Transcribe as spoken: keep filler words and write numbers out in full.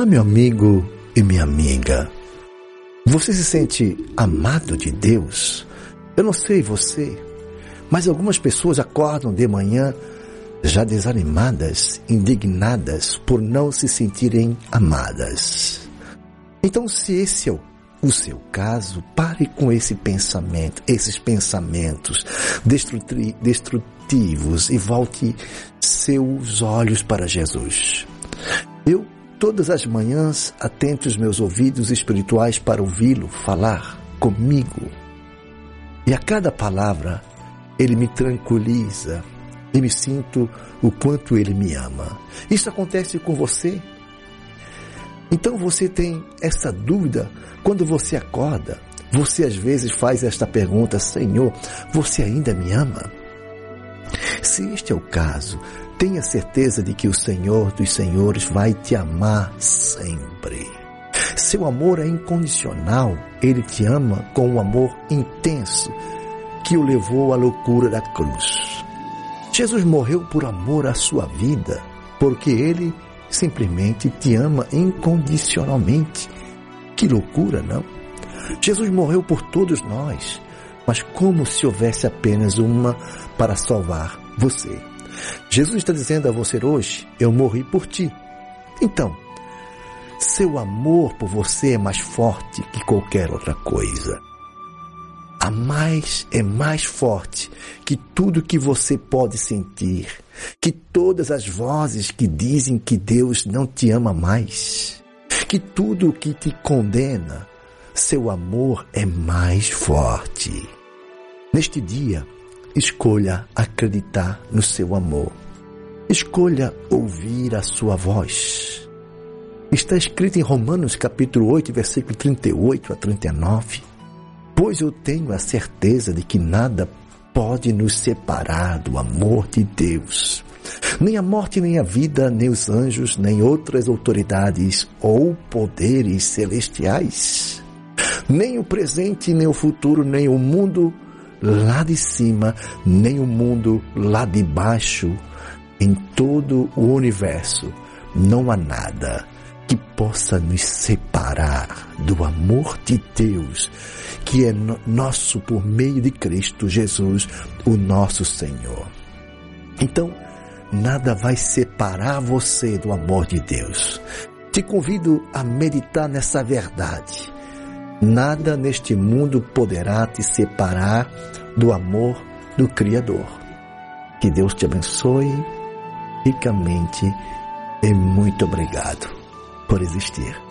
meu amigo e minha amiga, você se sente amado de Deus? Eu não sei você, mas algumas pessoas acordam de manhã já desanimadas, indignadas por não se sentirem amadas. Então, se esse é o, o seu caso, pare com esse pensamento, esses pensamentos destruti- destrutivos e volte seus olhos para Jesus. Eu, todas as manhãs, atento os meus ouvidos espirituais para ouvi-lo falar comigo. E a cada palavra, ele me tranquiliza e me sinto o quanto ele me ama. Isso acontece com você? Então você tem essa dúvida quando você acorda? Você às vezes faz esta pergunta: Senhor, você ainda me ama? Se este é o caso, tenha certeza de que o Senhor dos Senhores vai te amar sempre. Seu amor é incondicional. Ele te ama com um amor intenso que o levou à loucura da cruz. Jesus morreu por amor à sua vida, porque Ele simplesmente te ama incondicionalmente. Que loucura, não? Jesus morreu por todos nós, mas como se houvesse apenas uma para salvar você. Jesus está dizendo a você hoje: eu morri por ti. Então, seu amor por você é mais forte que qualquer outra coisa. A mais é mais forte que tudo que você pode sentir, que todas as vozes que dizem que Deus não te ama mais, que tudo que te condena. Seu amor é mais forte. Neste dia, escolha acreditar no seu amor. Escolha ouvir a sua voz. Está escrito em Romanos capítulo oito, versículo trinta e oito a trinta e nove. Pois eu tenho a certeza de que nada pode nos separar do amor de Deus. Nem a morte, nem a vida, nem os anjos, nem outras autoridades ou poderes celestiais. Nem o presente, nem o futuro, nem o mundo lá de cima, nem o mundo lá de baixo. Em todo o universo não há nada que possa nos separar do amor de Deus, que é no, nosso por meio de Cristo Jesus, o nosso Senhor. Então, nada vai separar você do amor de Deus. Te convido a meditar nessa verdade. Nada neste mundo poderá te separar do amor do Criador. Que Deus te abençoe ricamente e muito obrigado por existir.